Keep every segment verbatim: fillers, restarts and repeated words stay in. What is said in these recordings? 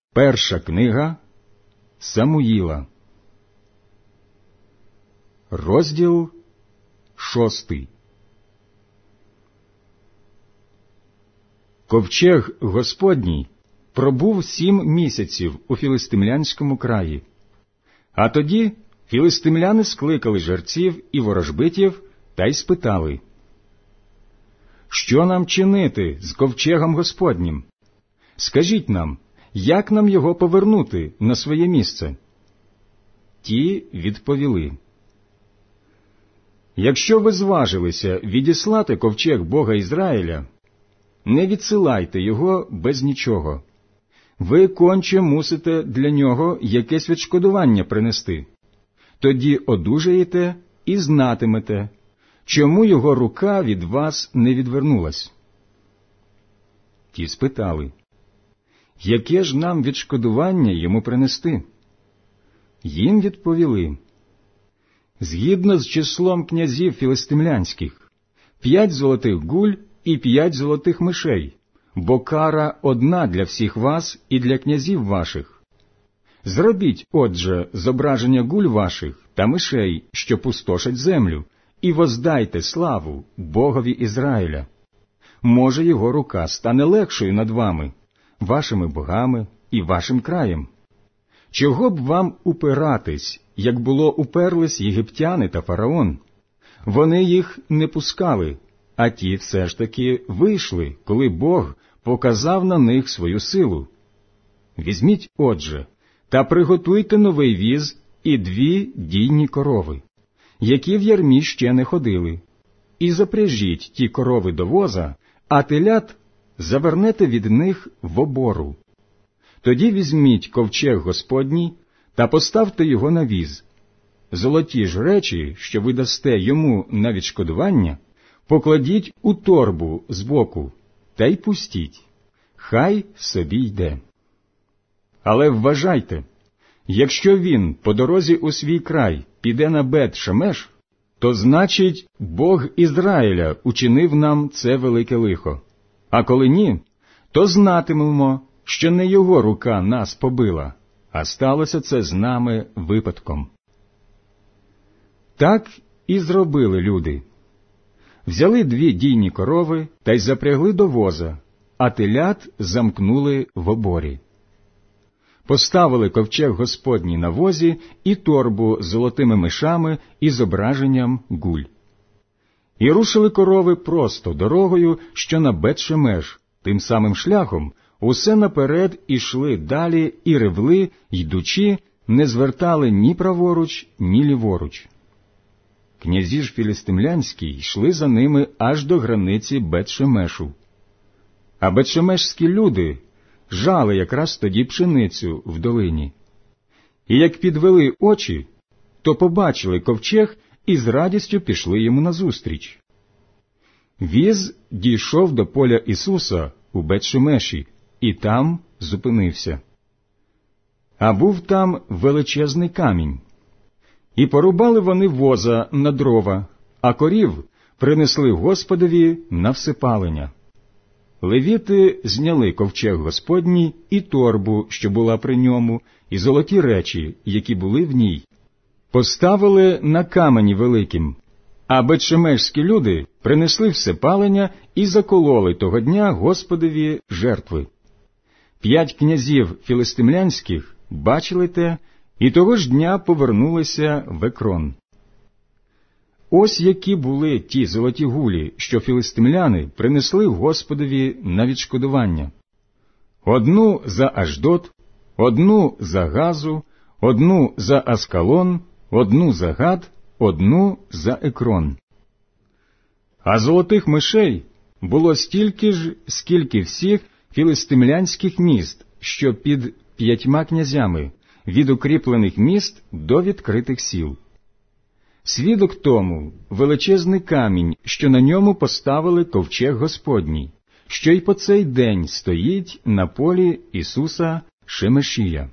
Перша книга Самуїла, розділ шостий. Ковчег Господній пробув сім місяців у філистимлянському краї. А тоді філистимляни скликали жерців і ворожбитів та й спитали: «Що нам чинити з ковчегом Господнім? Скажіть нам, як нам його повернути на своє місце?» Ті відповіли: «Якщо ви зважилися відіслати ковчег Бога Ізраїля, не відсилайте його без нічого. Ви конче мусите для нього якесь відшкодування принести. Тоді одужаєте і знатимете, чому його рука від вас не відвернулась». Ті спитали: «Яке ж нам відшкодування йому принести?» Їм відповіли: «Згідно з числом князів філистимлянських, п'ять золотих гуль і п'ять золотих мишей, бо кара одна для всіх вас і для князів ваших. Зробіть, отже, зображення гуль ваших та мишей, що пустошать землю, і воздайте славу Богові Ізраїля. Може, його рука стане легшою над вами, вашими богами і вашим краєм. Чого б вам упиратись, як було уперлись єгиптяни та фараон? Вони їх не пускали, а ті все ж таки вийшли, коли Бог показав на них свою силу. Візьміть, отже, та приготуйте новий віз і дві дійні корови, які в ярмі ще не ходили, і запряжіть ті корови до воза, а телят завернете від них в обору. Тоді візьміть ковчег Господній та поставте його на віз. Золоті ж речі, що ви дасте йому на відшкодування, покладіть у торбу збоку та й пустіть. Хай собі йде. Але вважайте, якщо він по дорозі у свій край піде на Бет-Шемеш, то значить Бог Ізраїля учинив нам це велике лихо. А коли ні, то знатимемо, що не його рука нас побила, а сталося це з нами випадком». Так і зробили люди. Взяли дві дійні корови та й запрягли до воза, а телят замкнули в оборі. Поставили ковчег Господній на возі і торбу з золотими мишами і зображенням гуль. І рушили корови просто дорогою, що на Бет-Шемеш, тим самим шляхом, усе наперед ішли далі і ревли, йдучи, не звертали ні праворуч, ні ліворуч. Князі ж філістимлянські йшли за ними аж до границі Бет-Шемешу. А бет-шемешські люди жали якраз тоді пшеницю в долині. І як підвели очі, то побачили ковчег і з радістю пішли йому назустріч. Віз дійшов до поля Ісуса у Бет-Шемеші, і там зупинився. А був там величезний камінь. І порубали вони воза на дрова, а корів принесли Господові на всепалення. Левіти зняли ковчег Господній і торбу, що була при ньому, і золоті речі, які були в ній, поставили на камені великим, а бет-шемешські люди принесли всепалення і закололи того дня Господові жертви. П'ять князів філистимлянських бачили те, і того ж дня повернулися в Екрон. Ось які були ті золоті гулі, що філистимляни принесли Господові на відшкодування. Одну за Ашдод, одну за Газу, одну за Аскалон, одну за Гад, одну за Екрон. А золотих мишей було стільки ж, скільки всіх філистимлянських міст, що під п'ятьма князями, від укріплених міст до відкритих сіл. Свідок тому величезний камінь, що на ньому поставили ковчег Господній, що й по цей день стоїть на полі Ісуса Шемешія.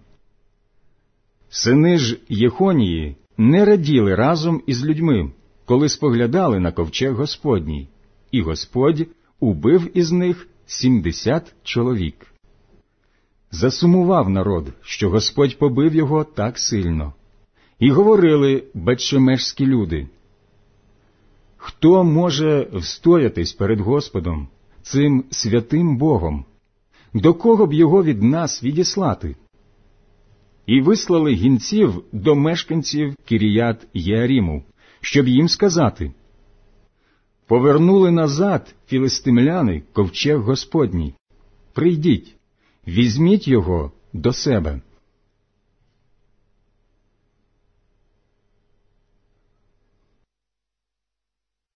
Сини ж Єхонії не раділи разом із людьми, коли споглядали на ковчег Господній, і Господь убив із них сімдесят чоловік. засумував народ, що Господь побив його так сильно. І говорили бетшемешські люди: «Хто може встоятись перед Господом, цим святим Богом? До кого б його від нас відіслати?» І вислали гінців до мешканців Кіріят Єаріму, щоб їм сказати: «Повернули назад філистимляни ковчег Господній. Прийдіть, візьміть його до себе».